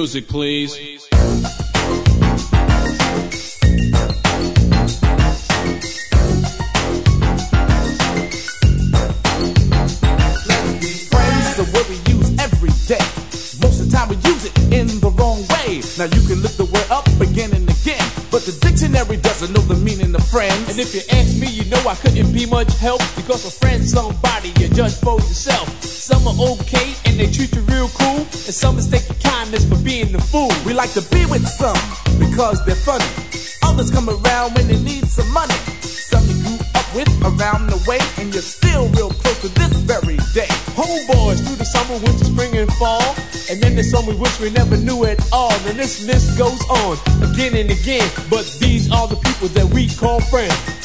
music, please. Most of the time we use it in the wrong way. Now you can look the word up again and again, but the dictionary doesn't know the meaning of friends. And if you ask me, you know I couldn't be much help, because a friend's somebody you judge for yourself. Some are okay and they treat you real cool, and some mistake your kindness for being the fool. We like to be with some because they're funny. Others come around when they need some money. Some you grew up with around the way, and you're still real close to this very day. Homeboys through the summer, winter, spring, and fall. And then there's some we wish we never knew at all. And this list goes on again and again. But these are the people that we call friends.